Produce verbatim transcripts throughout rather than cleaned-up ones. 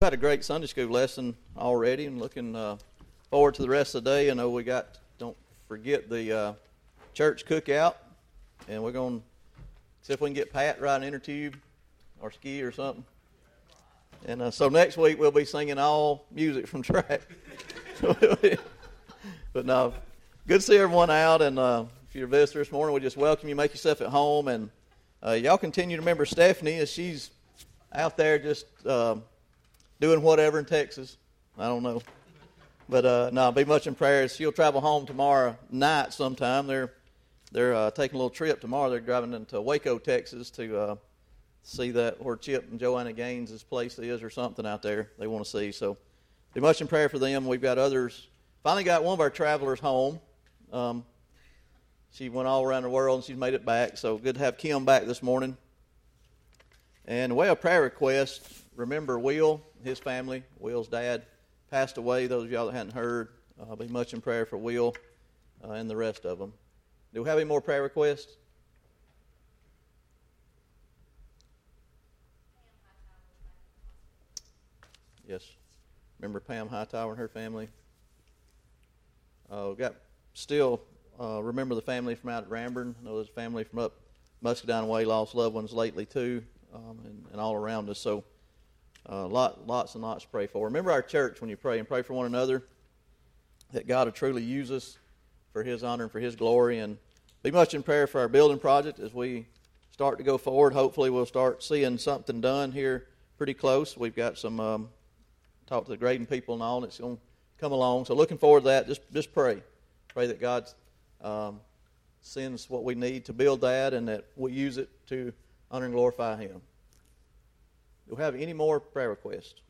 Had a great Sunday school lesson already, and looking uh, forward to the rest of the day. I know we got, don't forget the uh, church cookout, and we're going to see if we can get Pat to ride an inner tube or ski or something. And uh, so next week we'll be singing all music from track. But no, good to see everyone out, and uh, if you're a visitor this morning, we just welcome you. Make yourself at home, and uh, y'all continue to remember Stephanie as she's out there just uh, doing whatever in Texas. I don't know. But uh, no, be much in prayer. She'll travel home tomorrow night sometime. They're they're uh, taking a little trip tomorrow. They're driving into Waco, Texas to uh, see that where Chip and Joanna Gaines' place is or something out there they want to see. So be much in prayer for them. We've got others. Finally got one of our travelers home. Um, she went all around the world and she's made it back. So good to have Kim back this morning. And way of prayer request, remember Will, his family. Will's dad passed away. Those of y'all that hadn't heard, uh, be much in prayer for Will uh, and the rest of them. Do we have any more prayer requests? Yes. Remember Pam Hightower and her family. Uh, we got still uh, remember the family from out at Ramburn. I know there's a family from up Muscadine Way lost loved ones lately too, um, and, and all around us. So uh, lot, lots and lots to pray for. Remember our church when you pray, and pray for one another that God will truly use us for His honor and for His glory. And be much in prayer for our building project as we start to go forward. Hopefully we'll start seeing something done here pretty close. We've got some um, talk to the grading people and all, and it's going to come along. So looking forward to that. Just just pray. Pray that God um, sends what we need to build that and that we use it to honor and glorify Him. Do we have any more prayer requests?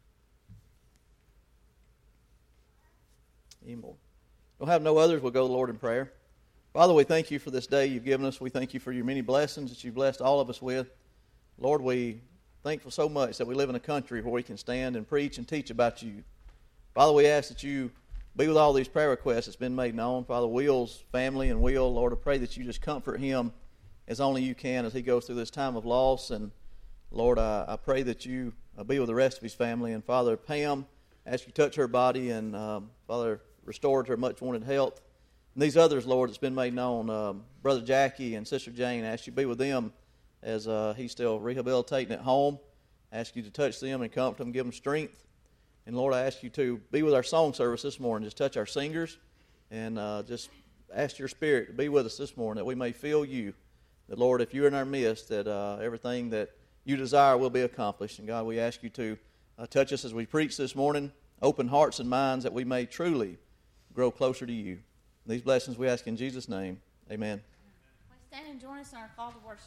Any more? We'll have no others. We'll go to the Lord in prayer. Father, we thank you for this day you've given us. We thank you for your many blessings that you've blessed all of us with. Lord, we thankful so much that we live in a country where we can stand and preach and teach about you. Father, we ask that you be with all these prayer requests that's been made known. Father, Will's family and Will, Lord, I pray that you just comfort him as only you can as he goes through this time of loss. And Lord, I, I pray that you uh, be with the rest of his family. And Father, Pam, I ask you to touch her body and, um, Father, restore her much wanted health. And these others, Lord, that's been made known, um, Brother Jackie and Sister Jane, I ask you to be with them as uh, he's still rehabilitating at home. I ask you to touch them and comfort them, give them strength. And Lord, I ask you to be with our song service this morning. Just touch our singers and uh, just ask your Spirit to be with us this morning that we may feel you. That, Lord, if you're in our midst, that uh, everything that you desire will be accomplished. And God, we ask you to uh, touch us as we preach this morning. Open hearts and minds that we may truly grow closer to you. These blessings we ask in Jesus' name. Amen. Please stand and join us in our call to worship.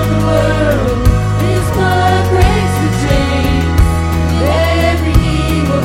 His blood breaks the chains. Every knee will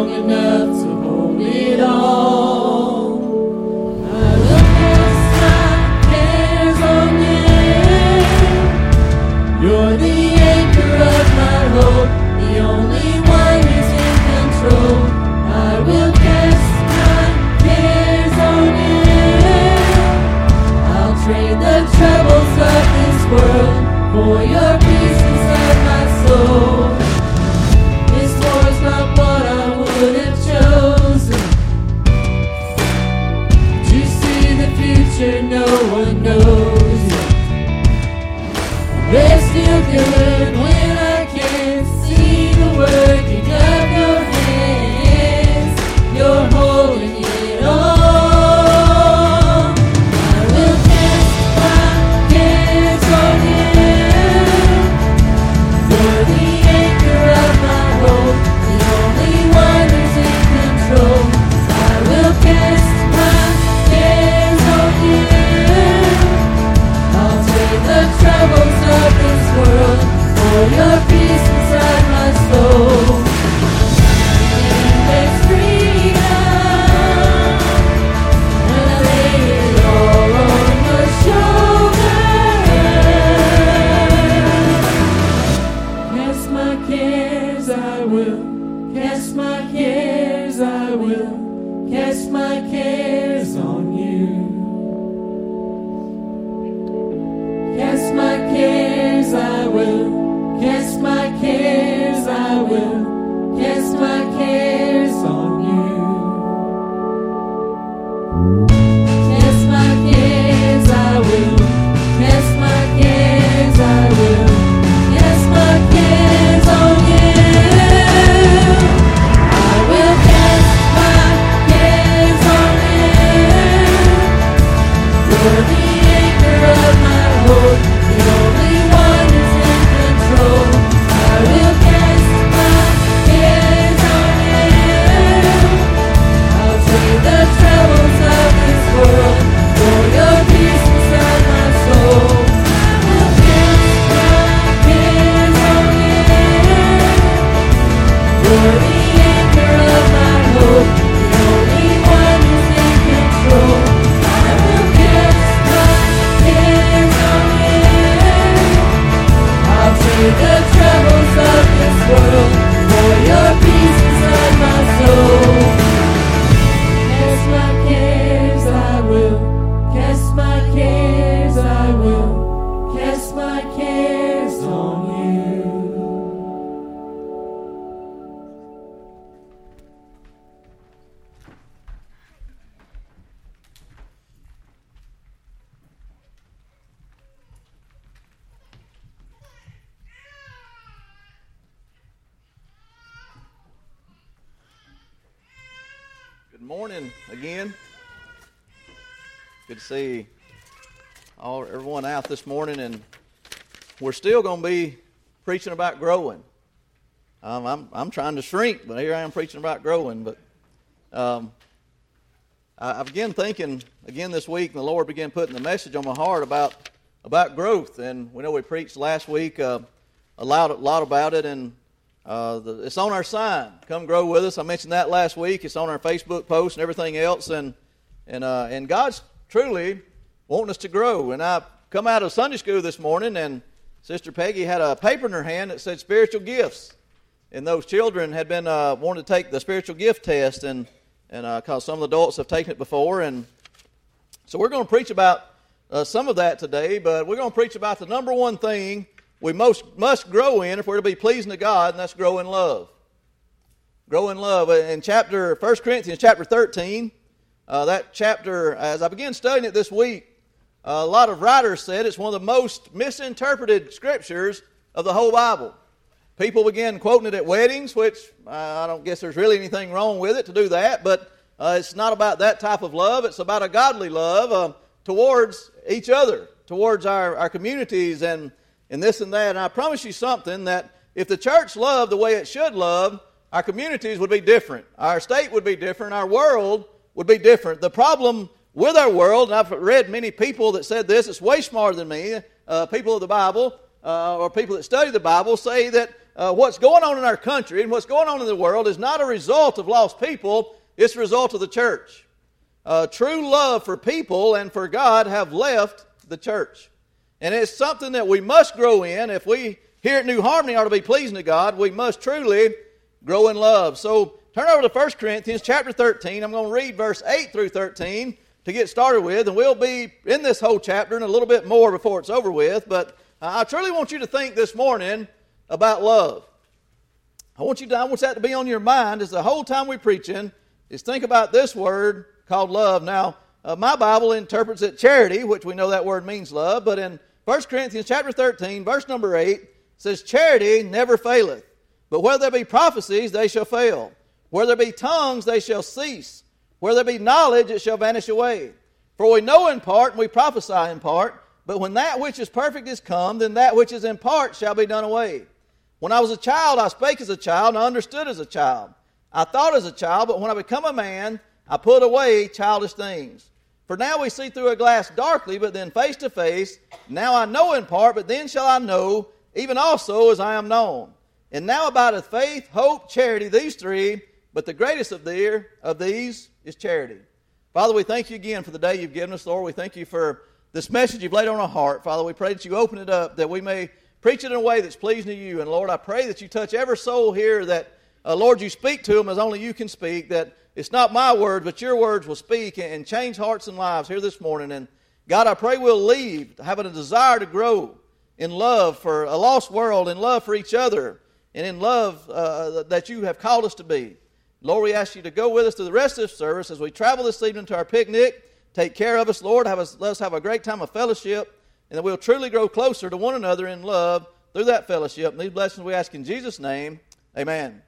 strong enough to hold it all. I will cast my cares on you. You're the anchor of my hope, the only one who's in control. I will cast my cares on you. I'll trade the troubles of this world for your peace inside my soul. This war's not what I would have chosen. To see the future no one knows yet. There's still good when I can't see the working of your hands. You're holding it all. I will cast my cares on you. You're the anchor of my hope, the only one who's in control. I will cast my cares on you. I'll trade the troubles of this world for your peace inside my soul. And there's freedom when I lay it all on your shoulders. Cast my cares, I will. Cast my cares, I will. Cast my cares on you. Cast my cares, I will. Cast my cares, I will. Cast my cares on you. Cast my cares, I will. Cast my cares, I will. Cast my cares on you. I will cast my cares on you. You're the anchor of my hope, the only one who's in control. I will cast my cares on you. I'll trade the troubles of this world for your peace inside my soul. I will cast my cares on you. You're the anchor of my hope, the only one who's in control. I will cast my cares on you. I'll trade the troubles of this world for your peace inside my soul. Cast my cares, I will. Cast my cares, I will. Cast my cares on you. Good morning again. Good to see all everyone out this morning, and we're still going to be preaching about growing. Um, I'm I'm trying to shrink, but here I am preaching about growing. But um, I, I began thinking again this week, and the Lord began putting the message on my heart about about growth. And we know we preached last week uh, a lot a lot about it, and Uh, the, it's on our sign. Come grow with us. I mentioned that last week. It's on our Facebook post and everything else. And and uh, and God's truly wanting us to grow. And I come out of Sunday school this morning, and Sister Peggy had a paper in her hand that said spiritual gifts. And those children had been uh, wanting to take the spiritual gift test, and and because uh, some of the adults have taken it before. And so we're going to preach about uh, some of that today, but we're going to preach about the number one thing we most must grow in if we're to be pleasing to God, and that's grow in love. Grow in love. In chapter First Corinthians chapter thirteen, uh, that chapter, as I began studying it this week, uh, a lot of writers said it's one of the most misinterpreted scriptures of the whole Bible. People began quoting it at weddings, which uh, I don't guess there's really anything wrong with it to do that, but uh, it's not about that type of love. It's about a godly love uh, towards each other, towards our, our communities and, and this and that. And I promise you something, that if the church loved the way it should love, our communities would be different. Our state would be different. Our world would be different. The problem with our world, and I've read many people that said this, it's way smarter than me, uh, people of the Bible, uh, or people that study the Bible, say that uh, what's going on in our country and what's going on in the world is not a result of lost people, it's a result of the church. Uh, true love for people and for God have left the church. And it's something that we must grow in. If we here at New Harmony are to be pleasing to God, we must truly grow in love. So turn over to First Corinthians chapter thirteen. I'm going to read verse eight through thirteen to get started with, and we'll be in this whole chapter and a little bit more before it's over with. But I truly want you to think this morning about love. I want you to, I want that to be on your mind as the whole time we're preaching is think about this word called love. Now, uh, my Bible interprets it charity, which we know that word means love, but in First Corinthians chapter thirteen, verse number eight, it says, charity never faileth, but where there be prophecies, they shall fail. Where there be tongues, they shall cease. Where there be knowledge, it shall vanish away. For we know in part, and we prophesy in part, but when that which is perfect is come, then that which is in part shall be done away. When I was a child, I spake as a child, and I understood as a child. I thought as a child, but when I become a man, I put away childish things. For now we see through a glass darkly, but then face to face. Now I know in part, but then shall I know, even also as I am known. And now abideth faith, hope, charity, these three, but the greatest of, their, of these is charity. Father, we thank you again for the day you've given us, Lord. We thank you for this message you've laid on our heart. Father, we pray that you open it up, that we may preach it in a way that's pleasing to you. And Lord, I pray that you touch every soul here, that, uh, Lord, you speak to them as only you can speak, that it's not my words, but your words will speak and change hearts and lives here this morning. And God, I pray we'll leave having a desire to grow in love for a lost world, in love for each other, and in love uh, that you have called us to be. Lord, we ask you to go with us through the rest of this service as we travel this evening to our picnic. Take care of us, Lord. Have us, let us have a great time of fellowship, and that we'll truly grow closer to one another in love through that fellowship. And these blessings we ask in Jesus' name. Amen.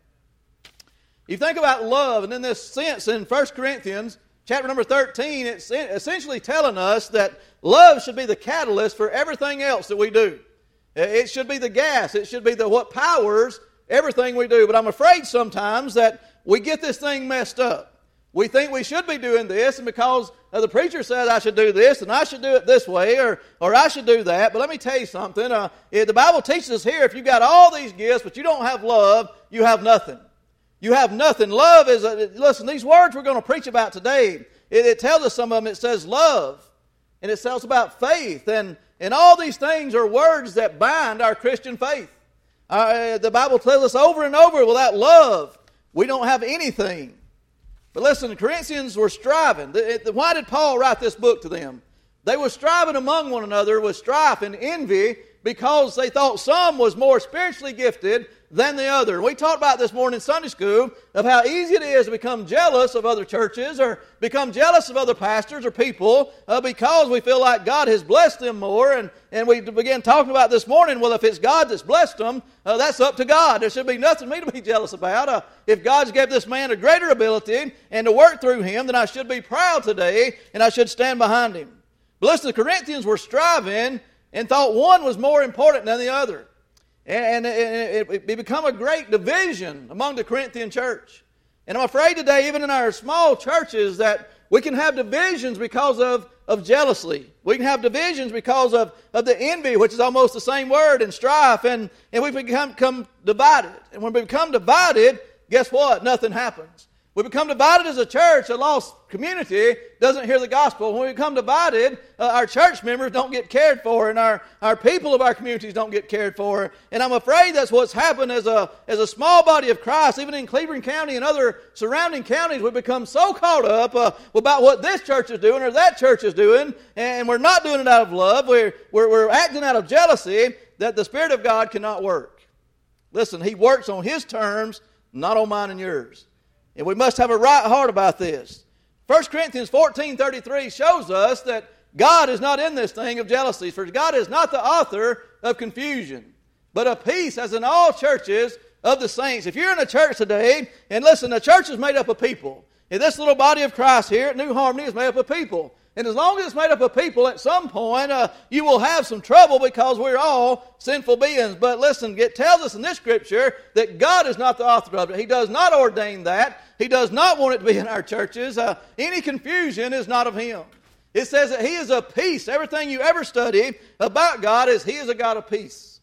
You think about love, and in this sense, in First Corinthians, chapter number thirteen, it's essentially telling us that love should be the catalyst for everything else that we do. It should be the gas. It should be the what powers everything we do. But I'm afraid sometimes that we get this thing messed up. We think we should be doing this, and because uh, the preacher says I should do this, and I should do it this way, or or I should do that. But let me tell you something. Uh, the Bible teaches us here, if you've got all these gifts, but you don't have love, you have nothing. You have nothing. Love is, a, listen, these words we're going to preach about today, it, it tells us some of them. It says love, and it tells about faith, and, and all these things are words that bind our Christian faith. Uh, the Bible tells us over and over, without love, we don't have anything. But listen, the Corinthians were striving. Why did Paul write this book to them? They were striving among one another with strife and envy because they thought some was more spiritually gifted than the other. And we talked about this morning in Sunday school of how easy it is to become jealous of other churches or become jealous of other pastors or people uh, because we feel like God has blessed them more. And, and we began talking about this morning, well, if it's God that's blessed them, uh, that's up to God. There should be nothing for me to be jealous about. Uh, if God's gave this man a greater ability and to work through him, then I should be proud today and I should stand behind him. But listen, the Corinthians were striving and thought one was more important than the other. And it, it, it become a great division among the Corinthian church. And I'm afraid today, even in our small churches, that we can have divisions because of, of jealousy. We can have divisions because of, of the envy, which is almost the same word, and strife. And, and we become, become divided. And when we become divided, guess what? Nothing happens. We become divided as a church. A lost community doesn't hear the gospel. When we become divided, uh, our church members don't get cared for, and our, our people of our communities don't get cared for. And I'm afraid that's what's happened as a, as a small body of Christ, even in Cleveland County and other surrounding counties. We become so caught up uh, about what this church is doing or that church is doing, and we're not doing it out of love. We're, we're, we're acting out of jealousy that the Spirit of God cannot work. Listen, He works on His terms, not on mine and yours. And we must have a right heart about this. First Corinthians fourteen thirty-three shows us that God is not in this thing of jealousy. For God is not the author of confusion, but of peace, as in all churches of the saints. If you're in a church today, and listen, the church is made up of people. And this little body of Christ here at New Harmony is made up of people. And as long as it's made up of people, at some point uh, you will have some trouble because we're all sinful beings. But listen, it tells us in this scripture that God is not the author of it. He does not ordain that. He does not want it to be in our churches. Uh, any confusion is not of Him. It says that He is of peace. Everything you ever study about God is He is a God of peace.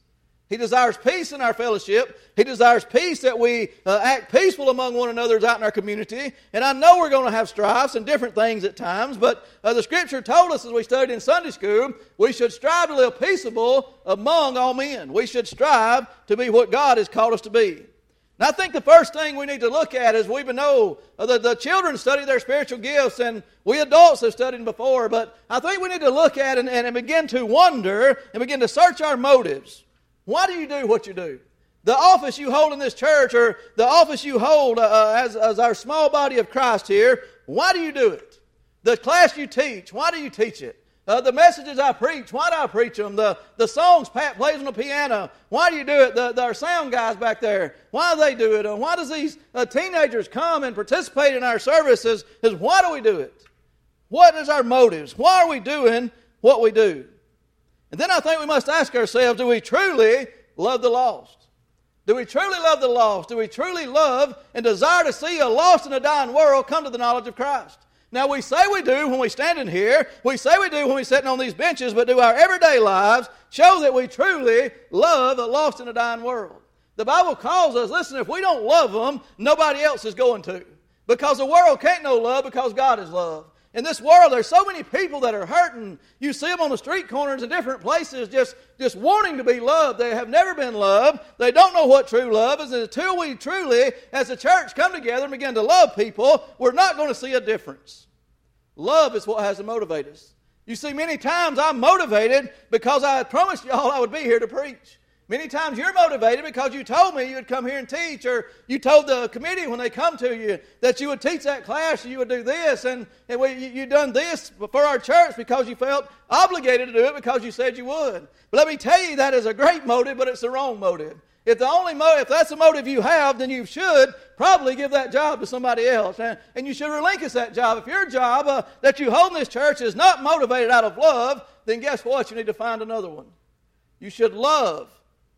He desires peace in our fellowship. He desires peace that we uh, act peaceful among one another out in our community. And I know we're going to have strifes and different things at times, but uh, the Scripture told us as we studied in Sunday school, we should strive to live peaceable among all men. We should strive to be what God has called us to be. And I think the first thing we need to look at is we know uh, the, the children study their spiritual gifts, and we adults have studied before, but I think we need to look at it and, and begin to wonder and begin to search our motives. Why do you do what you do? The office you hold in this church, or the office you hold uh, as, as our small body of Christ here, why do you do it? The class you teach, why do you teach it? Uh, the messages I preach, why do I preach them? The, the songs Pat plays on the piano, why do you do it? The, the, our sound guys back there, why do they do it? Uh, why does these uh, teenagers come and participate in our services? Is why do we do it? What is our motives? Why are we doing what we do? And then I think we must ask ourselves, do we truly love the lost? Do we truly love the lost? Do we truly love and desire to see a lost and a dying world come to the knowledge of Christ? Now, we say we do when we stand in here. We say we do when we're sitting on these benches, but do our everyday lives show that we truly love a lost and a dying world? The Bible calls us, listen, if we don't love them, nobody else is going to. Because the world can't know love because God is love. In this world, there's so many people that are hurting. You see them on the street corners in different places just, just wanting to be loved. They have never been loved. They don't know what true love is. And until we truly, as a church, come together and begin to love people, we're not going to see a difference. Love is what has to motivate us. You see, many times I'm motivated because I promised y'all I would be here to preach. Many times you're motivated because you told me you would come here and teach, or you told the committee when they come to you that you would teach that class, or you would do this, and, and we, you, you've done this for our church because you felt obligated to do it because you said you would. But let me tell you, that is a great motive, but it's the wrong motive. If the only motive, if that's the motive you have, then you should probably give that job to somebody else, and, and you should relinquish that job. If your job uh, that you hold in this church is not motivated out of love, then guess what? You need to find another one. You should love.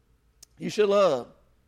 You should love.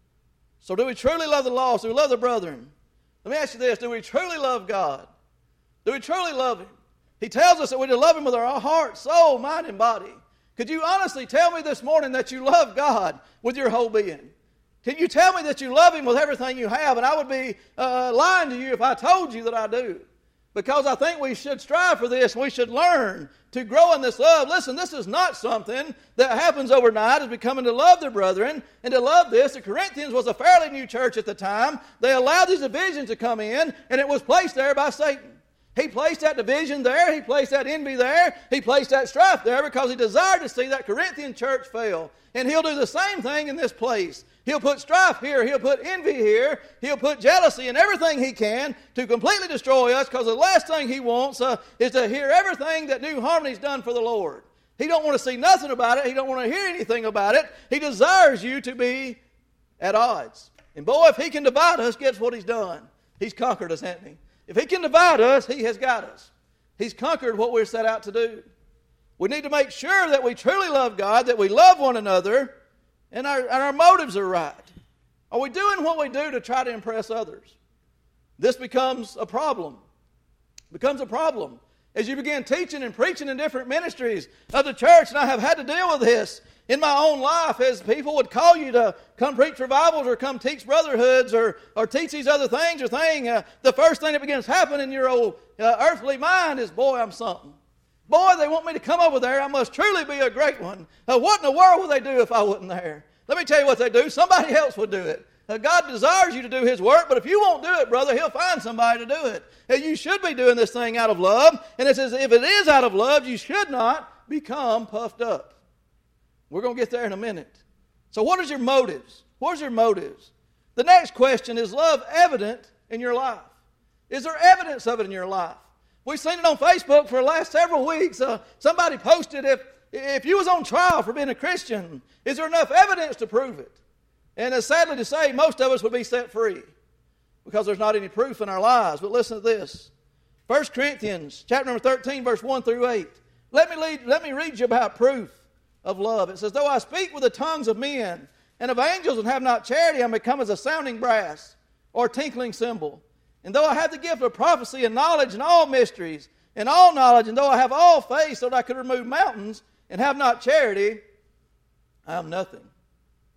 So do we truly love the lost? Do we love the brethren? Let me ask you this. Do we truly love God? Do we truly love Him? He tells us that we're to love Him with our heart, soul, mind, and body. Could you honestly tell me this morning that you love God with your whole being? Can you tell me that you love Him with everything you have? And I would be uh, lying to you if I told you that I do. Because I think we should strive for this. We should learn to grow in this love. Listen, this is not something that happens overnight, as becoming to love their brethren and to love this. The Corinthians was a fairly new church at the time. They allowed these divisions to come in, and it was placed there by Satan. He placed that division there. He placed that envy there. He placed that strife there because he desired to see that Corinthian church fail. And he'll do the same thing in this place. He'll put strife here. He'll put envy here. He'll put jealousy and everything he can to completely destroy us, because the last thing he wants uh, is to hear everything that New Harmony's done for the Lord. He don't want to see nothing about it. He don't want to hear anything about it. He desires you to be at odds. And boy, if he can divide us, guess what he's done? He's conquered us, hasn't he? If he can divide us, he has got us. He's conquered what we're set out to do. We need to make sure that we truly love God, that we love one another, and our, and our motives are right. Are we doing what we do to try to impress others? This becomes a problem. Becomes a problem. As you begin teaching and preaching in different ministries of the church, and I have had to deal with this in my own life, as people would call you to come preach revivals or come teach brotherhoods or, or teach these other things or thing, uh, the first thing that begins to happen in your old uh, earthly mind is, boy, I'm something. Boy, they want me to come over there. I must truly be a great one. Uh, what in the world would they do if I wasn't there? Let me tell you what they do. Somebody else would do it. Uh, God desires you to do His work, but if you won't do it, brother, He'll find somebody to do it. Uh, you should be doing this thing out of love, and it says if it is out of love, you should not become puffed up. We're going to get there in a minute. So what is your motives? What is your motives? The next question, is love evident in your life? Is there evidence of it in your life? We've seen it on Facebook for the last several weeks. Uh, somebody posted, if, if you was on trial for being a Christian, is there enough evidence to prove it? And it's sadly to say, most of us would be set free because there's not any proof in our lives. But listen to this. First Corinthians chapter number thirteen, verse one through eight. Let me, lead, let me read you about proof of love. It says, though I speak with the tongues of men and of angels and have not charity, I become as a sounding brass or a tinkling cymbal. And though I have the gift of prophecy and knowledge and all mysteries and all knowledge, and though I have all faith so that I could remove mountains and have not charity, I am nothing.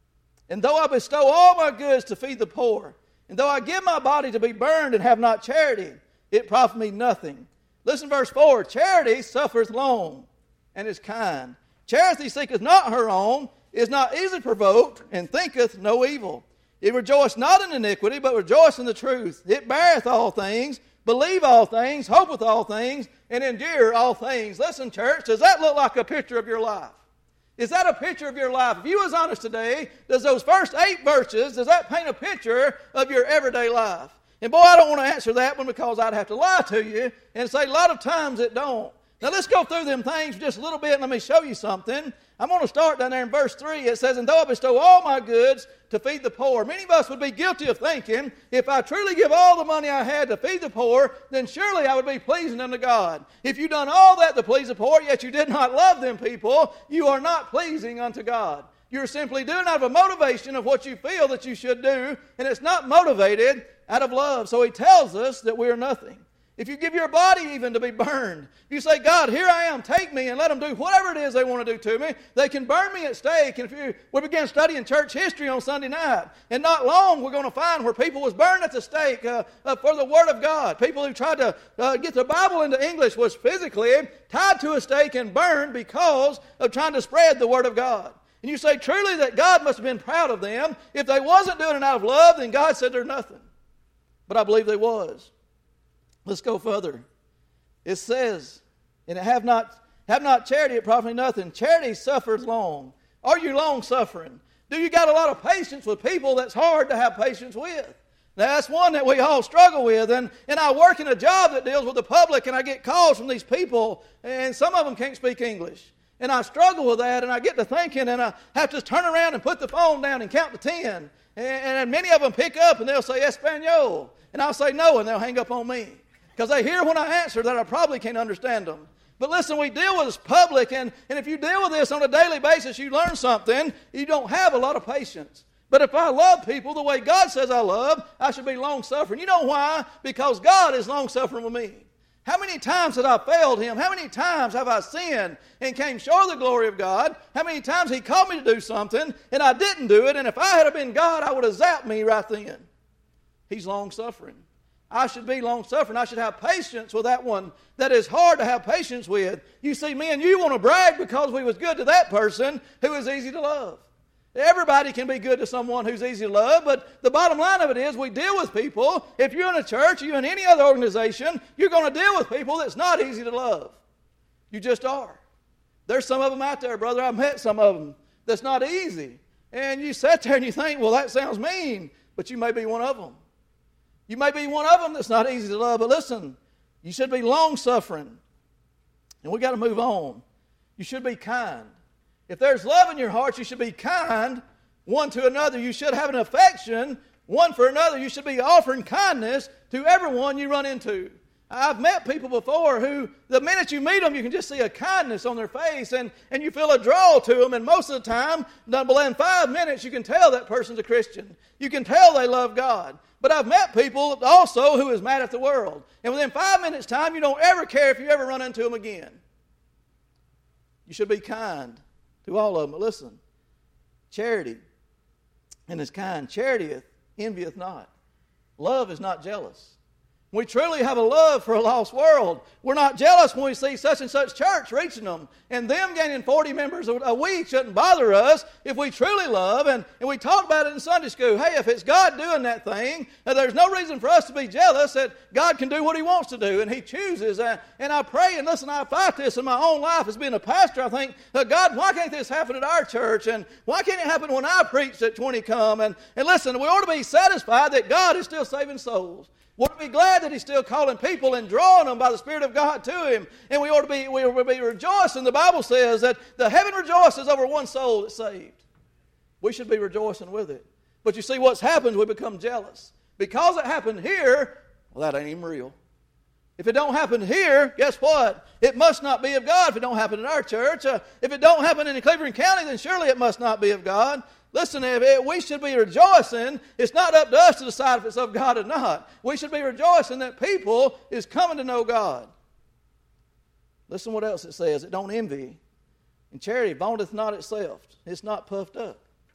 And though I bestow all my goods to feed the poor, and though I give my body to be burned and have not charity, it profit me nothing. Listen to verse four. Charity suffereth long and is kind. Charity seeketh not her own, is not easily provoked, and thinketh no evil. It rejoiceth not in iniquity, but rejoiceth in the truth. It beareth all things, believe all things, hopeth all things, and endure all things. Listen, church, does that look like a picture of your life? Is that a picture of your life? If you was honest today, does those first eight verses, does that paint a picture of your everyday life? And boy, I don't want to answer that one because I'd have to lie to you and say a lot of times it don't. Now let's go through them things just a little bit and let me show you something. I'm going to start down there in verse three. It says, and though I bestow all my goods to feed the poor. Many of us would be guilty of thinking, if I truly give all the money I had to feed the poor, then surely I would be pleasing unto God. If you've done all that to please the poor, yet you did not love them people, you are not pleasing unto God. You're simply doing out of a motivation of what you feel that you should do, and it's not motivated out of love. So he tells us that we are nothing. If you give your body even to be burned, you say, God, here I am, take me and let them do whatever it is they want to do to me. They can burn me at stake. And if you, we began studying church history on Sunday night, and not long we're going to find where people was burned at the stake uh, uh, for the Word of God. People who tried to uh, get the Bible into English was physically tied to a stake and burned because of trying to spread the Word of God. And you say truly that God must have been proud of them. If they wasn't doing it out of love, then God said they're nothing. But I believe they was. Let's go further. It says, and have not have not charity, it profit nothing. Charity suffers long. Are you long suffering? Do you got a lot of patience with people that's hard to have patience with? Now, that's one that we all struggle with. And, and I work in a job that deals with the public, and I get calls from these people, and some of them can't speak English. And I struggle with that, and I get to thinking, and I have to turn around and put the phone down and count to ten. And, and many of them pick up, and they'll say, Espanol. And I'll say no, and they'll hang up on me. Because they hear when I answer that I probably can't understand them. But listen, we deal with this public, and, and if you deal with this on a daily basis, you learn something. You don't have a lot of patience. But if I love people the way God says I love, I should be long-suffering. You know why? Because God is long-suffering with me. How many times have I failed Him? How many times have I sinned and came short of the glory of God? How many times He called me to do something, and I didn't do it, and if I had been God, I would have zapped me right then. He's long-suffering. I should be long-suffering. I should have patience with that one that is hard to have patience with. You see, me and you want to brag because we was good to that person who is easy to love. Everybody can be good to someone who's easy to love, but the bottom line of it is we deal with people. If you're in a church or you're in any other organization, you're going to deal with people that's not easy to love. You just are. There's some of them out there, brother. I've met some of them that's not easy. And you sit there and you think, well, that sounds mean, but you may be one of them. You may be one of them that's not easy to love, but listen, you should be long-suffering. And we got to move on. You should be kind. If there's love in your heart, you should be kind one to another. You should have an affection one for another. You should be offering kindness to everyone you run into. I've met people before who, the minute you meet them, you can just see a kindness on their face, and, and you feel a draw to them, and most of the time, within five minutes, you can tell that person's a Christian. You can tell they love God. But I've met people also who is mad at the world. And within five minutes' time, you don't ever care if you ever run into them again. You should be kind to all of them. But listen, charity and is kind. Charity envieth not. Love is not jealous. We truly have a love for a lost world. We're not jealous when we see such and such church reaching them. And them gaining forty members a week shouldn't bother us if we truly love. And, and we talk about it in Sunday school. Hey, if it's God doing that thing, there's no reason for us to be jealous that God can do what He wants to do. And He chooses. And, and I pray, and listen, I fight this in my own life as being a pastor. I think, God, why can't this happen at our church? And why can't it happen when I preach at twenty come? And, and listen, we ought to be satisfied that God is still saving souls. We ought to be glad that He's still calling people and drawing them by the Spirit of God to Him. And we ought to be, we ought to be rejoicing. The Bible says that the heaven rejoices over one soul that's saved. We should be rejoicing with it. But you see what's happened, we become jealous. Because it happened here, well, that ain't even real. If it don't happen here, guess what? It must not be of God if it don't happen in our church. Uh, if it don't happen in Cleveland County, then surely it must not be of God. Listen, if it, we should be rejoicing. It's not up to us to decide if it's of God or not. We should be rejoicing that people is coming to know God. Listen what else it says. It don't envy. And charity vaunteth not itself. It's not puffed up.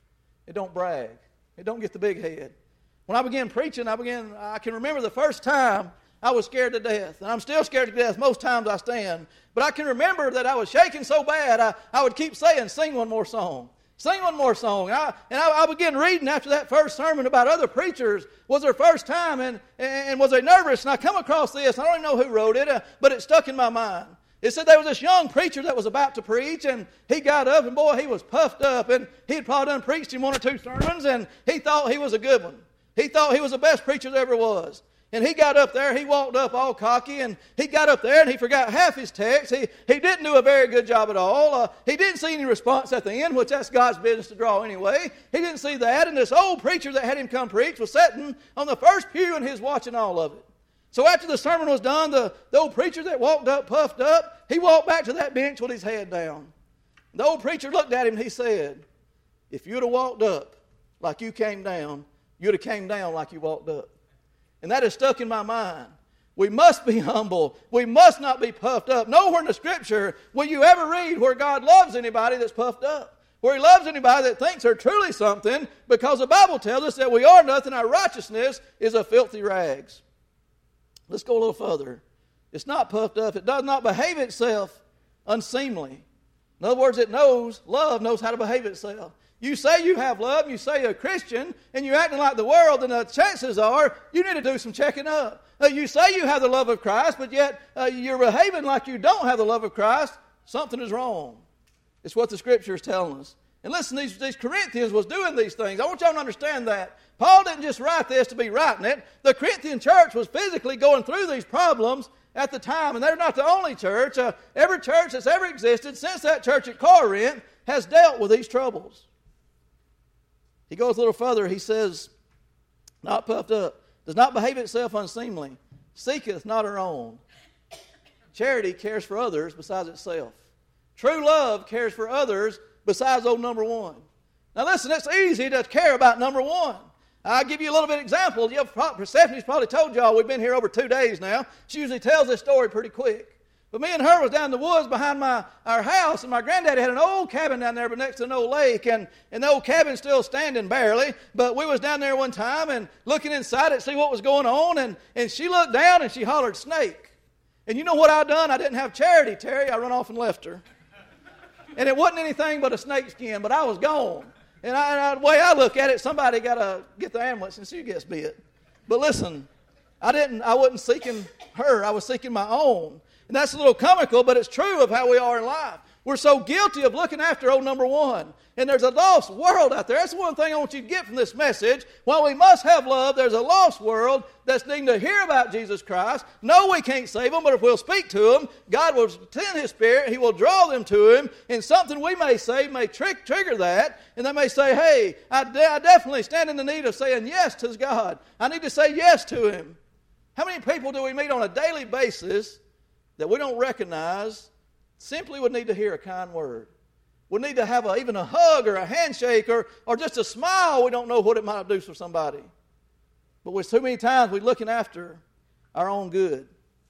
it don't brag. It don't get the big head. When I began preaching, I began, I can remember the first time I was scared to death. And I'm still scared to death most times I stand. But I can remember that I was shaking so bad, I, I would keep saying, sing one more song. Sing one more song. And, I, and I, I began reading after that first sermon about other preachers. Was their first time, and, and was they nervous? And I come across this. I don't even know who wrote it, uh, but it stuck in my mind. It said there was this young preacher that was about to preach, and he got up, and boy, he was puffed up. And he had probably done preached in one or two sermons, and he thought he was a good one. He thought he was the best preacher there ever was. And he got up there, he walked up all cocky, and he got up there and he forgot half his text. He, he didn't do a very good job at all. Uh, he didn't see any response at the end, which that's God's business to draw anyway. He didn't see that, and this old preacher that had him come preach was sitting on the first pew, and he was watching all of it. So after the sermon was done, the, the old preacher that walked up, puffed up, he walked back to that bench with his head down. The old preacher looked at him and he said, if you'd have walked up like you came down, you'd have came down like you walked up. And that is stuck in my mind. We must be humble. We must not be puffed up. Nowhere in the Scripture will you ever read where God loves anybody that's puffed up, where He loves anybody that thinks they're truly something, because the Bible tells us that we are nothing. Our righteousness is a filthy rags. Let's go a little further. It's not puffed up. It does not behave itself unseemly. In other words, it knows, love knows how to behave itself. You say you have love, you say you're a Christian, and you're acting like the world, and the chances are you need to do some checking up. Uh, you say you have the love of Christ, but yet uh, you're behaving like you don't have the love of Christ. Something is wrong. It's what the Scripture is telling us. And listen, these, these Corinthians was doing these things. I want y'all to understand that. Paul didn't just write this to be writing it. The Corinthian church was physically going through these problems at the time, and they're not the only church. Uh, every church that's ever existed since that church at Corinth has dealt with these troubles. He goes a little further. He says, not puffed up, does not behave itself unseemly, seeketh not her own. Charity cares for others besides itself. True love cares for others besides old number one. Now listen, it's easy to care about number one. I'll give you a little bit of example. You know, Stephanie's probably told y'all we've been here over two days now. She usually tells this story pretty quick. But me and her was down in the woods behind my our house, and my granddaddy had an old cabin down there but next to an old lake, and, and the old cabin's still standing barely. But we was down there one time and looking inside it to see what was going on, and, and she looked down and she hollered, snake. And you know what I done? I didn't have charity, Terry. I run off and left her. And it wasn't anything but a snake skin, but I was gone. And I, I, the way I look at it, somebody got to get the ambulance and she gets bit. But listen, I didn't. I wasn't seeking her. I was seeking my own. And that's a little comical, but it's true of how we are in life. We're so guilty of looking after old number one. And there's a lost world out there. That's one thing I want you to get from this message. While we must have love, there's a lost world that's needing to hear about Jesus Christ. No, we can't save them, but if we'll speak to them, God will send His Spirit. He will draw them to Him. And something we may say may trick, trigger that. And they may say, hey, I, de- I definitely stand in the need of saying yes to God. I need to say yes to Him. How many people do we meet on a daily basis that we don't recognize simply would need to hear a kind word? We need to have a, even a hug or a handshake or, or just a smile. We don't know what it might do for somebody. But with too many times we're looking after our own good.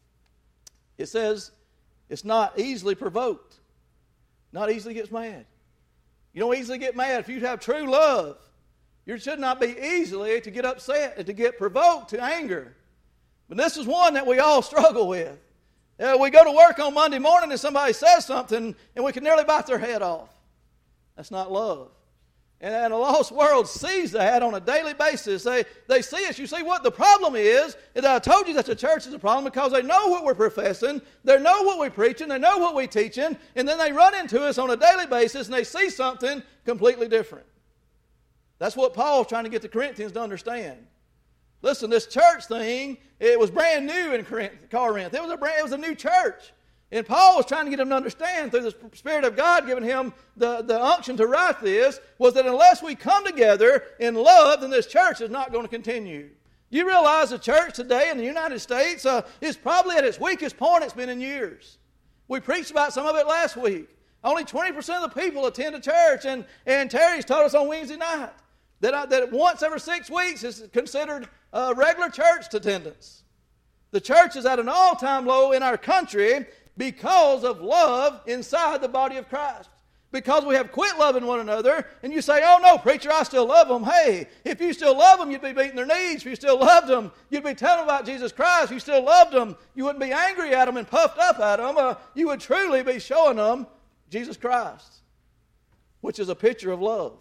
It says it's not easily provoked. Not easily gets mad. You don't easily get mad. If you have true love, you should not be easily to get upset and to get provoked to anger. But this is one that we all struggle with. Uh, we go to work on Monday morning and somebody says something and we can nearly bite their head off. That's not love. And, and a lost world sees that on a daily basis. They, they see it. You see what the problem is, is that I told you that the church is a problem because they know what we're professing, they know what we're preaching, they know what we're teaching, and then they run into us on a daily basis and they see something completely different. That's what Paul's trying to get the Corinthians to understand. Listen, this church thing, it was brand new in Corinth. It was a brand, it was a new church. And Paul was trying to get them to understand through the Spirit of God giving him the, the unction to write this, was that unless we come together in love, then this church is not going to continue. You realize the church today in the United States uh, is probably at its weakest point it's been in years. We preached about some of it last week. Only twenty percent of the people attend a church, and, and Terry's taught us on Wednesday night that, I, that once every six weeks is considered uh, regular church attendance. The church is at an all-time low in our country because of love inside the body of Christ. because we have quit loving one another. And you say, oh no, preacher, I still love them. Hey, if you still love them, you'd be beating their knees. If you still loved them, you'd be telling them about Jesus Christ. If you still loved them, you wouldn't be angry at them and puffed up at them. Uh, you would truly be showing them Jesus Christ, which is a picture of love.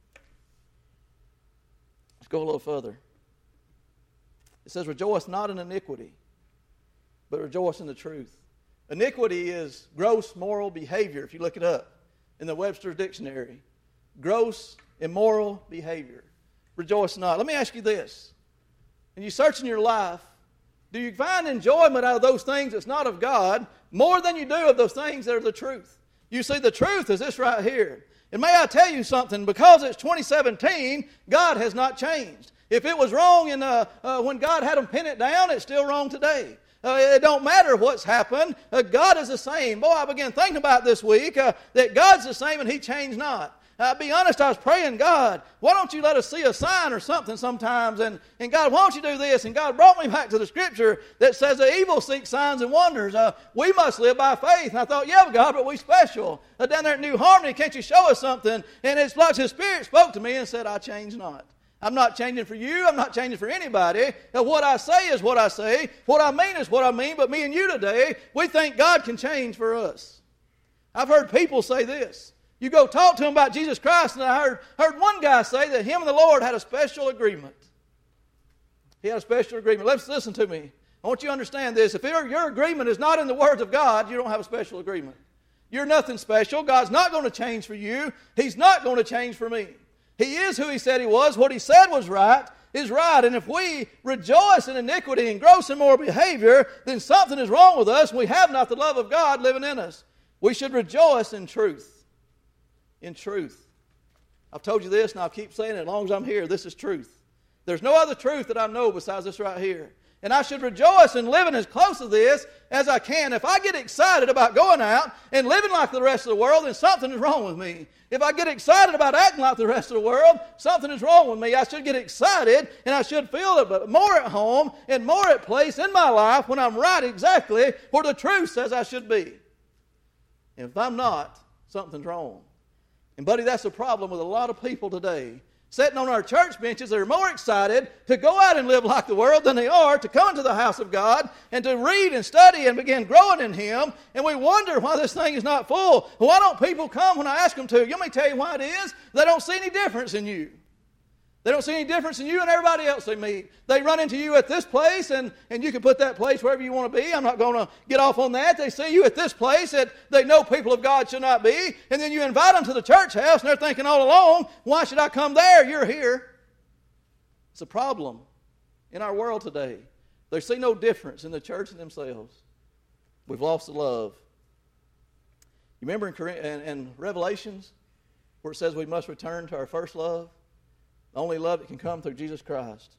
Let's go a little further. It says, rejoice not in iniquity, but rejoice in the truth. Iniquity is gross moral behavior, if you look it up in the Webster's Dictionary. Gross, immoral behavior. Rejoice not. Let me ask you this. When you search in your life, do you find enjoyment out of those things that's not of God more than you do of those things that are the truth? You see, the truth is this right here. And may I tell you something, because it's twenty seventeen, God has not changed. If it was wrong in, uh, uh, when God had them pin it down, it's still wrong today. Uh, it don't matter what's happened. Uh, God is the same. Boy, I began thinking about this week uh, that God's the same and He changed not. I'll be honest, I was praying, God, why don't you let us see a sign or something sometimes? And, and God, why don't you do this? And God brought me back to the scripture that says the evil seek signs and wonders. Uh, we must live by faith. And I thought, yeah, God, but we special. Uh, down there at New Harmony, can't you show us something? And it's like His Spirit spoke to me and said, I change not. I'm not changing for you. I'm not changing for anybody. Now, what I say is what I say. What I mean is what I mean. But me and you today, we think God can change for us. I've heard people say this. You go talk to them about Jesus Christ, and I heard, heard one guy say that him and the Lord had a special agreement. He had a special agreement. Let's listen to me. I want you to understand this. If your, your agreement is not in the words of God, you don't have a special agreement. You're nothing special. God's not going to change for you. He's not going to change for me. He is who He said He was. What He said was right is right. And if we rejoice in iniquity and gross immoral behavior, then something is wrong with us. We have not the love of God living in us. We should rejoice in truth. In truth. I've told you this, and I'll keep saying it as long as I'm here. This is truth. There's no other truth that I know besides this right here. And I should rejoice in living as close to this as I can. If I get excited about going out and living like the rest of the world, then something is wrong with me. If I get excited about acting like the rest of the world, something is wrong with me. I should get excited, and I should feel it more at home and more at place in my life when I'm right exactly where the truth says I should be. And if I'm not, something's wrong. And buddy, that's the problem with a lot of people today. Sitting on our church benches, they're more excited to go out and live like the world than they are to come into the house of God and to read and study and begin growing in Him. And we wonder why this thing is not full. Why don't people come when I ask them to? Let me tell you why it is. They don't see any difference in you. They don't see any difference in you and everybody else they meet. They run into you at this place, and, and you can put that place wherever you want to be. I'm not going to get off on that. They see you at this place that they know people of God should not be. And then you invite them to the church house, and they're thinking all along, why should I come there? You're here. It's a problem in our world today. They see no difference in the church and themselves. We've lost the love. You remember in, in, in Revelations where it says we must return to our first love? The only love that can come through Jesus Christ.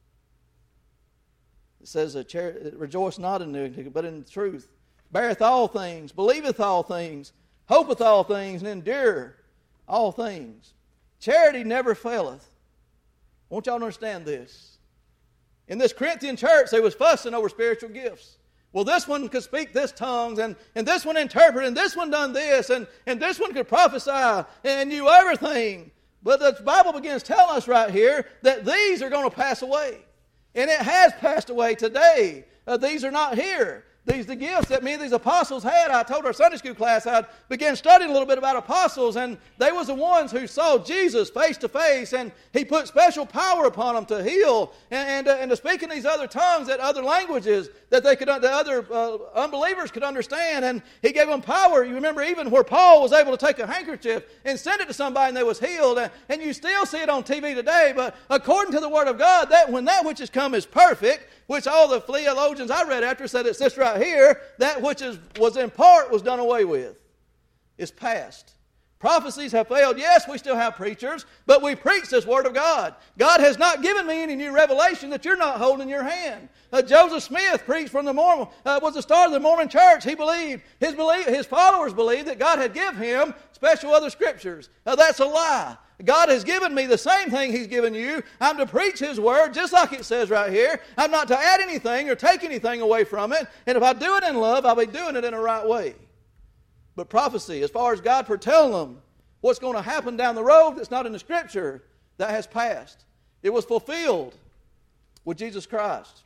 It says, rejoice not in iniquity, but in truth. Beareth all things, believeth all things, hopeth all things, and endure all things. Charity never faileth. I want y'all to understand this. In this Corinthian church, they was fussing over spiritual gifts. Well, this one could speak this tongues, and, and this one interpret, and this one done this, and, and this one could prophesy, and knew everything. But the Bible begins telling us right here that these are going to pass away. And it has passed away today. Uh, these are not here. These the gifts that many of these apostles had. I told our Sunday school class I began studying a little bit about apostles, and they was the ones who saw Jesus face to face, and He put special power upon them to heal and, and, uh, and to speak in these other tongues, that other languages that they could, the other uh, unbelievers could understand. And He gave them power. You remember even where Paul was able to take a handkerchief and send it to somebody and they was healed. And, and you still see it on T V today. But according to the Word of God, that when that which is come is perfect, which all the theologians I read after said it's this right here, that which is, was in part was done away with. It's past. Prophecies have failed. Yes, we still have preachers, but we preach this Word of God. God has not given me any new revelation that you're not holding in your hand. Uh, Joseph Smith preached from the Mormon, uh, was the start of the Mormon church. He believed, his, believe, his followers believed that God had given him special other scriptures. Uh, that's a lie. God has given me the same thing He's given you. I'm to preach His Word just like it says right here. I'm not to add anything or take anything away from it. And if I do it in love, I'll be doing it in the right way. But prophecy, as far as God foretelling them what's going to happen down the road that's not in the Scripture, that has passed. It was fulfilled with Jesus Christ.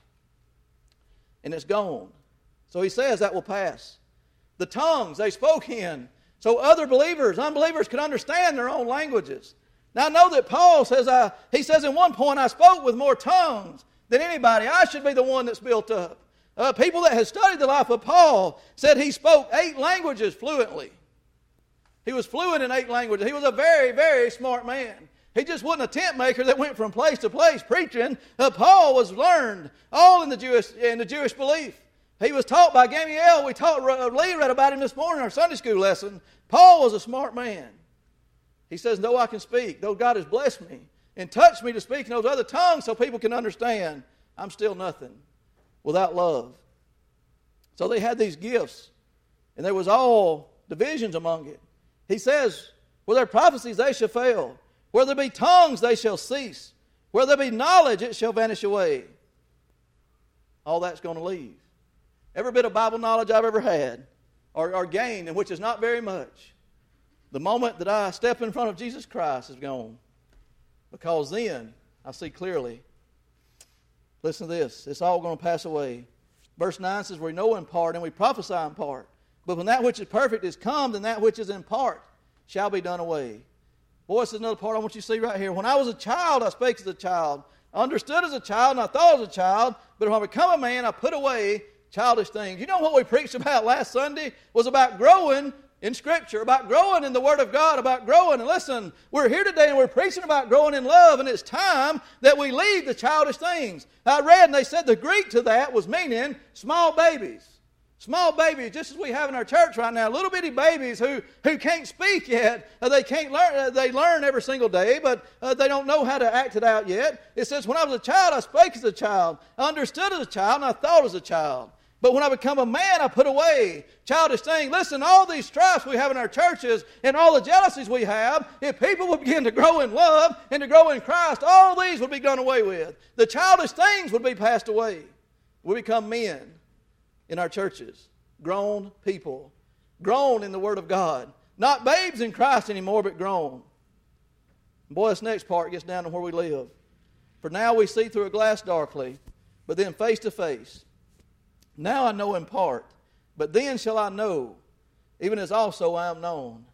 And it's gone. So he says that will pass. The tongues they spoke in, so other believers, unbelievers could understand their own languages. Now I know that Paul says, I, he says in one point, I spoke with more tongues than anybody. I should be the one that's built up. Uh, people that had studied the life of Paul said he spoke eight languages fluently. He was fluent in eight languages. He was a very, very smart man. He just wasn't a tent maker that went from place to place preaching. Uh, Paul was learned all in the Jewish in the Jewish belief. He was taught by Gamaliel. We taught uh, Lee read about him this morning in our Sunday school lesson. Paul was a smart man. He says, "Though I can speak, though God has blessed me and touched me to speak in those other tongues, so people can understand, I'm still nothing without love." So they had these gifts, and there was all divisions among it. He says, "Where there are prophecies, they shall fail. Where there be tongues, they shall cease. Where there be knowledge, it shall vanish away." All that's going to leave. Every bit of Bible knowledge I've ever had or, or gained, and which is not very much, the moment that I step in front of Jesus Christ is gone. Because then I see clearly. Listen to this. It's all going to pass away. Verse nine says, "We know in part and we prophesy in part. But when that which is perfect is come, then that which is in part shall be done away." Boy, this is another part I want you to see right here. When I was a child, I spake as a child. I understood as a child, and I thought as a child. But when I become a man, I put away childish things. You know what we preached about last Sunday? Was about growing in Scripture, about growing in the Word of God, about growing. And listen, we're here today and we're preaching about growing in love, and it's time that we leave the childish things. I read, and they said the Greek to that was meaning small babies. Small babies, just as we have in our church right now, little bitty babies who, who can't speak yet. Uh, they can't learn. Uh, they learn every single day, but uh, they don't know how to act it out yet. It says, "When I was a child, I spake as a child. I understood as a child, and I thought as a child. But when I become a man, I put away childish things." Listen, all these strifes we have in our churches and all the jealousies we have, if people would begin to grow in love and to grow in Christ, all these would be done away with. The childish things would be passed away. We become men in our churches, grown people, grown in the Word of God. Not babes in Christ anymore, but grown. Boy, this next part gets down to where we live. "For now we see through a glass darkly, but then face to face. Now I know in part, but then shall I know, even as also I am known."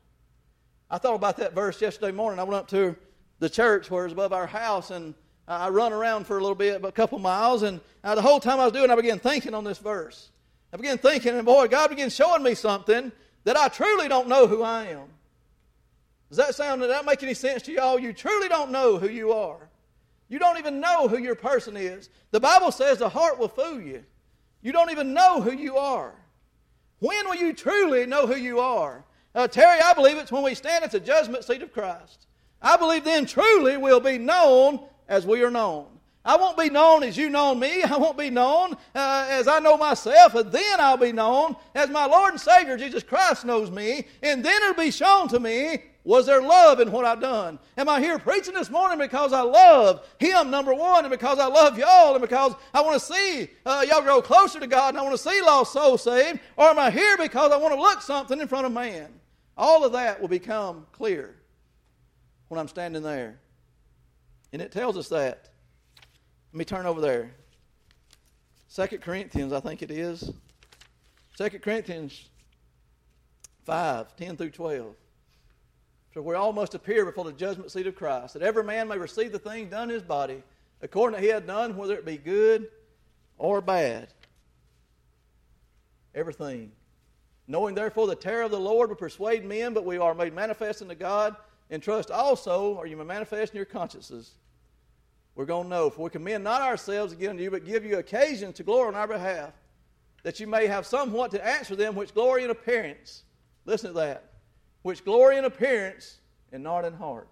I thought about that verse yesterday morning. I went up to the church where it's above our house, and I run around for a little bit, a couple miles, and uh, the whole time I was doing it, I began thinking on this verse. I began thinking, and boy, God began showing me something that I truly don't know who I am. Does that sound, does that make any sense to y'all? You truly don't know who you are. You don't even know who your person is. The Bible says the heart will fool you. You don't even know who you are. When will you truly know who you are? Uh, Terry, I believe it's when we stand at the judgment seat of Christ. I believe then truly we'll be known as we are known. I won't be known as you know me. I won't be known uh, as I know myself. And then I'll be known as my Lord and Savior Jesus Christ knows me. And then it'll be shown to me, was there love in what I've done? Am I here preaching this morning because I love Him, number one, and because I love y'all, and because I want to see uh, y'all grow closer to God, and I want to see lost souls saved? Or am I here because I want to look something in front of man? All of that will become clear when I'm standing there. And it tells us that. Let me turn over there. Second Corinthians, I think it is. Second Corinthians five, ten through twelve. So we all must appear before the judgment seat of Christ, that every man may receive the things done in his body, according to he had done, whether it be good or bad. Everything. Knowing therefore the terror of the Lord will persuade men, but we are made manifest unto God, and trust also, or you may manifest in your consciences. We're going to know, for we commend not ourselves again to you, but give you occasion to glory on our behalf, that you may have somewhat to answer them which glory in appearance. Listen to that. Which glory in appearance and not in heart.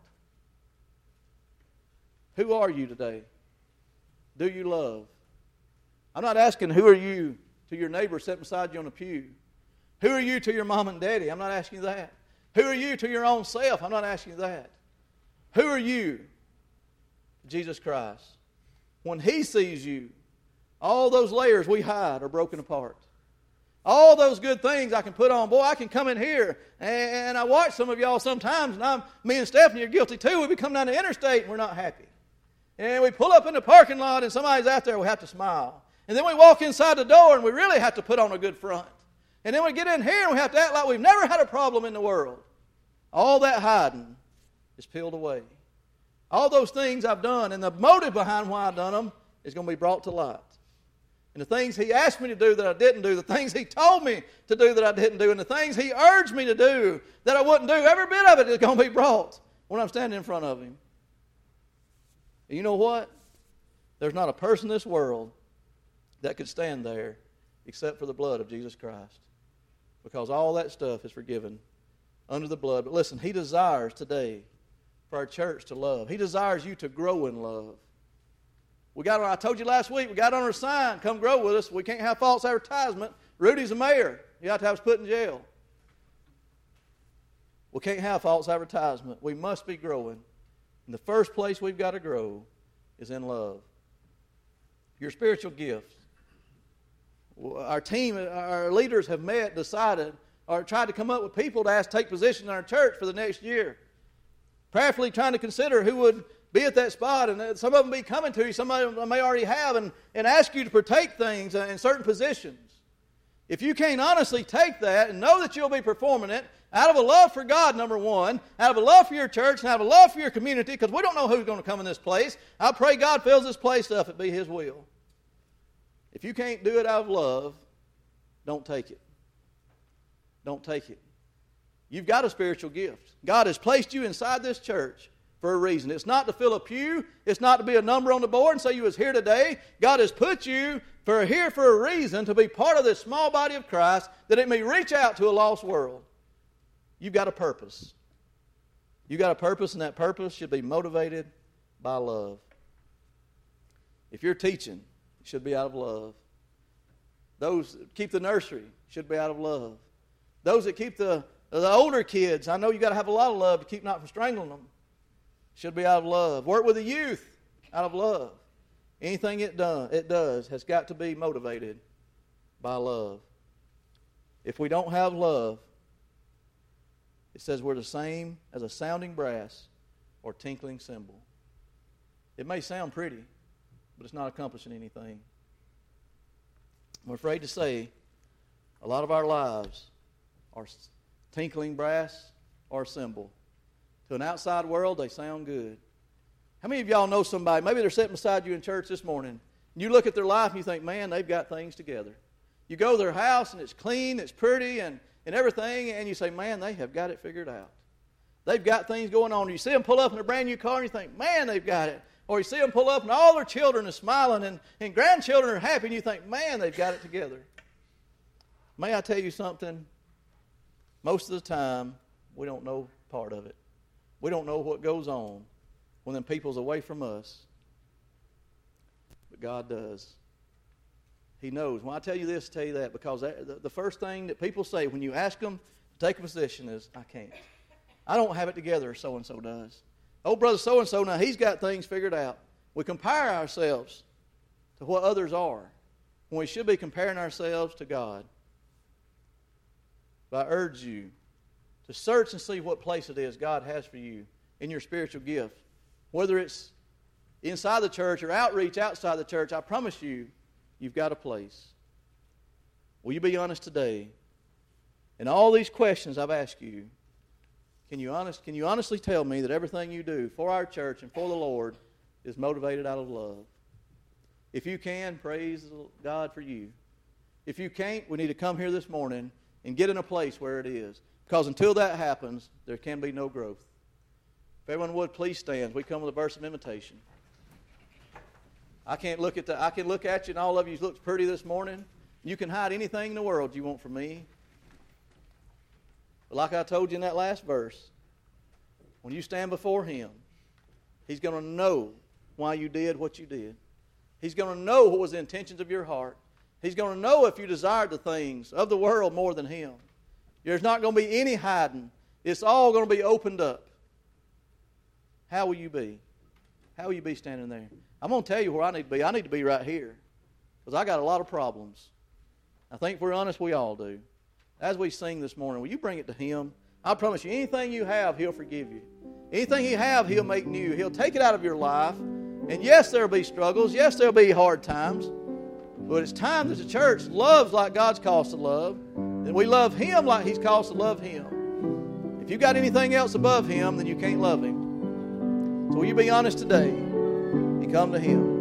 Who are you today? Do you love? I'm not asking who are you to your neighbor sitting beside you on the pew. Who are you to your mom and daddy? I'm not asking you that. Who are you to your own self? I'm not asking you that. Who are you? Jesus Christ. When He sees you, all those layers we hide are broken apart. All those good things I can put on. Boy, I can come in here, and I watch some of y'all sometimes, and I'm, me and Stephanie are guilty too. We come down the interstate, and we're not happy. And we pull up in the parking lot, and somebody's out there, we have to smile. And then we walk inside the door, and we really have to put on a good front. And then we get in here, and we have to act like we've never had a problem in the world. All that hiding is peeled away. All those things I've done, and the motive behind why I've done them is going to be brought to light. And the things He asked me to do that I didn't do, the things He told me to do that I didn't do, and the things He urged me to do that I wouldn't do, every bit of it is going to be brought when I'm standing in front of Him. And you know what? There's not a person in this world that could stand there except for the blood of Jesus Christ. Because all that stuff is forgiven under the blood. But listen, He desires today for our church to love. He desires you to grow in love. We got on, I told you last week, we got on our sign, come grow with us. We can't have false advertisement. Rudy's a mayor. You have to have us put in jail. We can't have false advertisement. We must be growing. And the first place we've got to grow is in love. Your spiritual gifts. Our team, our leaders have met, decided, or tried to come up with people to ask take position in our church for the next year. Prayerfully trying to consider who would be at that spot, and some of them be coming to you, some of them may already have, and, and ask you to partake things in certain positions. If you can't honestly take that and know that you'll be performing it out of a love for God, number one, out of a love for your church, and out of a love for your community, because we don't know who's going to come in this place, I pray God fills this place up, it be His will. If you can't do it out of love, don't take it. Don't take it. You've got a spiritual gift. God has placed you inside this church for a reason. It's not to fill a pew. It's not to be a number on the board and say you was here today. God has put you for here for a reason, to be part of this small body of Christ, that it may reach out to a lost world. You've got a purpose. You've got a purpose, and that purpose should be motivated by love. If you're teaching, it should be out of love. Those that keep the nursery should be out of love. Those that keep the, the older kids, I know you've got to have a lot of love to keep not from strangling them. Should be out of love. Work with the youth out of love. Anything it, done, it does has got to be motivated by love. If we don't have love, it says we're the same as a sounding brass or tinkling cymbal. It may sound pretty, but it's not accomplishing anything. I'm afraid to say a lot of our lives are tinkling brass or cymbal. To an outside world, they sound good. How many of y'all know somebody, maybe they're sitting beside you in church this morning, and you look at their life and you think, man, they've got things together. You go to their house and it's clean, it's pretty, and, and everything, and you say, man, they have got it figured out. They've got things going on. You see them pull up in a brand new car and you think, man, they've got it. Or you see them pull up and all their children are smiling and, and grandchildren are happy, and you think, man, they've got it together. May I tell you something? Most of the time, we don't know part of it. We don't know what goes on when them people's away from us. But God does. He knows. When I tell you this, I tell you that, because that, the first thing that people say when you ask them to take a position is, I can't. I don't have it together, so-and-so does. Oh, brother so-and-so, now he's got things figured out. We compare ourselves to what others are when we should be comparing ourselves to God. But I urge you to search and see what place it is God has for you in your spiritual gift. Whether it's inside the church or outreach outside the church, I promise you, you've got a place. Will you be honest today? And all these questions I've asked you, can you honest, can you honestly tell me that everything you do for our church and for the Lord is motivated out of love? If you can, praise God for you. If you can't, we need to come here this morning and get in a place where it is. Because until that happens, there can be no growth. If everyone would, please stand. We come with a verse of invitation. I can't look at the, I can look at you, and all of you look pretty this morning. You can hide anything in the world you want from me. But like I told you in that last verse, when you stand before Him, He's going to know why you did what you did. He's going to know what was the intentions of your heart. He's going to know if you desired the things of the world more than Him. There's not going to be any hiding. It's all going to be opened up. How will you be? How will you be standing there? I'm going to tell you where I need to be. I need to be right here, because I got a lot of problems. I think if we're honest, we all do. As we sing this morning, will you bring it to Him? I promise you, anything you have, He'll forgive you. Anything you have, He'll make new. He'll take it out of your life. And yes, there'll be struggles. Yes, there'll be hard times. But it's time that the church loves like God's called us to love. And we love Him like He's called us to love Him. If you've got anything else above Him, then you can't love Him. So will you be honest today and come to Him?